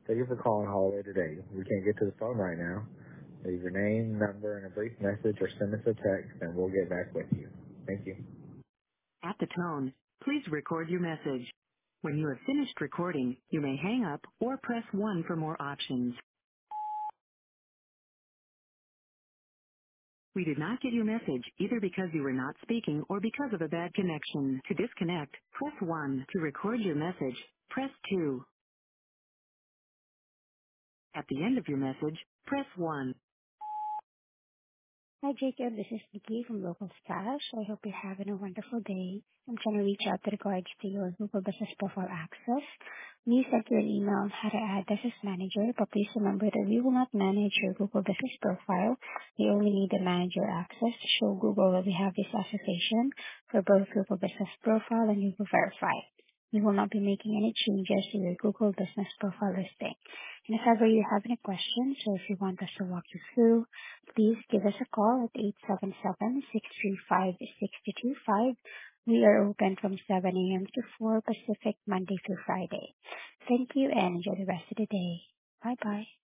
Thank you for calling Holiday today. We can't get to the phone right now. Leave your name, number, and a brief message or send us a text and we'll get back with you. Thank you. At the tone, please record your message. When you have finished recording, you may hang up or press 1 for more options. We did not get your message either because you were not speaking or because of a bad connection. To disconnect, press 1. To record your message, press 2. At the end of your message, press 1. Hi, Jacob. This is Nikki from Local Stash. I hope you're having a wonderful day. I'm trying to reach out to regards to your Google Business Profile access. We sent you an email on how to add this as manager, but please remember that we will not manage your Google Business Profile. We only need the manager access to show Google that we have this association for both Google Business Profile and Google Verify. We will not be making any changes to your Google Business Profile listing. And if ever you have any questions or if you want us to walk you through, please give us a call at 877-635-6225. We are open from 7 a.m. to 4 Pacific, Monday through Friday. Thank you and enjoy the rest of the day. Bye-bye.